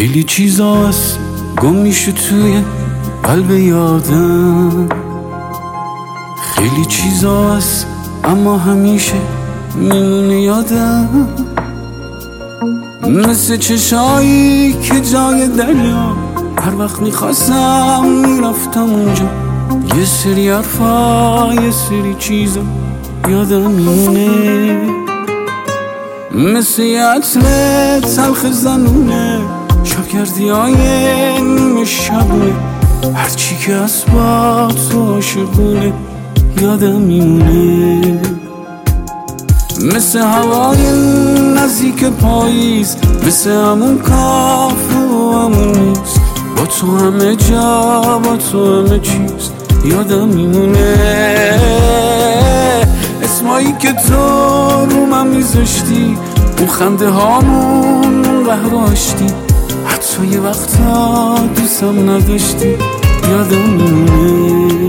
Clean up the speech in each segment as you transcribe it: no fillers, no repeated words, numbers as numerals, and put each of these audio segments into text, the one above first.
خیلی چیزاست گم میشه توی قلب یادم، خیلی چیزاست اما همیشه میمونه یادم، مثل چشایی که جای دریا هر وقت میخواستم میرفتم اونجا، یه سری حرفا یه سری چیزا یادم میمونه، مثل یه عطر تلخ زنونه شبگردی های نیمه شبونه، هرچی که از با تو عاشقونه یادم میمونه، مثل هوای نزدیک پاییز، مثل همون کافه و همون میز، با تو همه جا با تو همه چیز یادم میمونه، اسمایی که تو رو من میذاشتی، اون خنده هامون اون قهر و آشتی، حتی یه وقتا دوستم نداشتی یادم میمونه،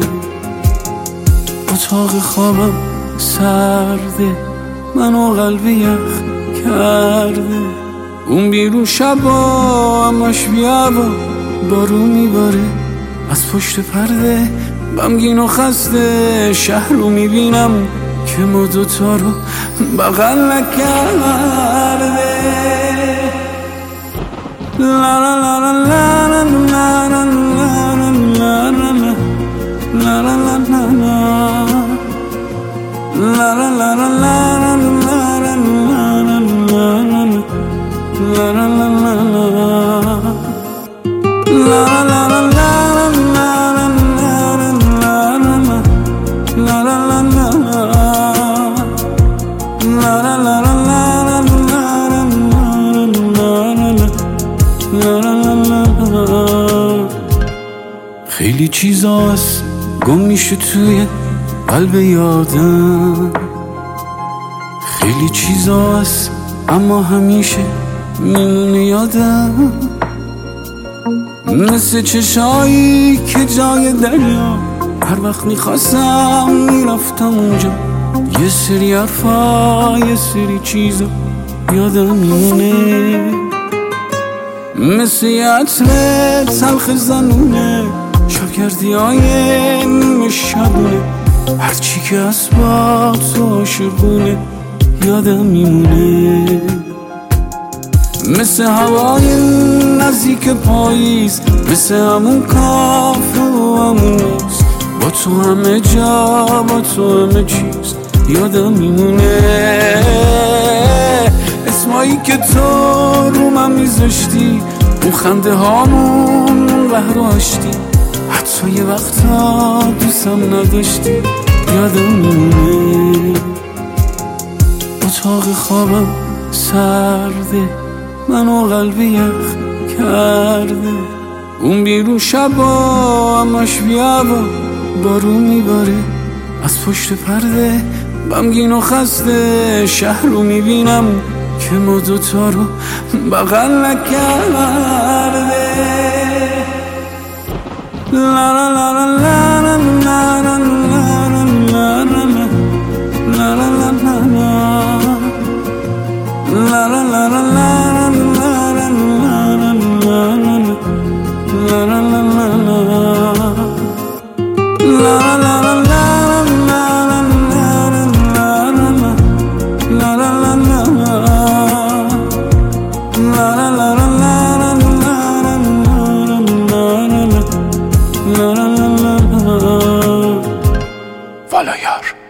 اتاق خوابم سرده منو قلب یخ کرده، اون بیرون شبا همش بیابا بارون میباره، از پشت پرده غمگین و خسته شهر رو میبینم که ما دوتا رو بغل نکرده، لا لا لا لا لا لا لا لا لا خیلی چیزاست گم میشه توی قلب یادم، خیلی چیزاست اما همیشه میمونه یادم، مثل چشایی که جای دریا هر وقت میخواستم میرفتم اونجا، یه سری حرفا یه سری چیزا یادم میمونه، مثل یه عطر تلخ زنونه شبگردی های نیمه شبونه، هرچی که از با تو عاشقونه یادم میمونه، مثل هوای نزدیک پاییز، مثل همون کافه و همون میز، با تو همه جا با تو همه چیز یادم میمونه، اسمایی که تو رو من میذاشتی، اون خنده هامون اون قهر و آشتی، حتی یه وقتا دوستم نداشتی یادم میمونه، اتاق خوابم سرده منو قلب یخ کرده، اون بیرون شبا همش بیابا بارون میباره، از پشت پرده غمگین و خسته شهر رو میبینم که ما دوتا رو بغل نکرده، لا لا لا لا لا لا لا لا والا یار.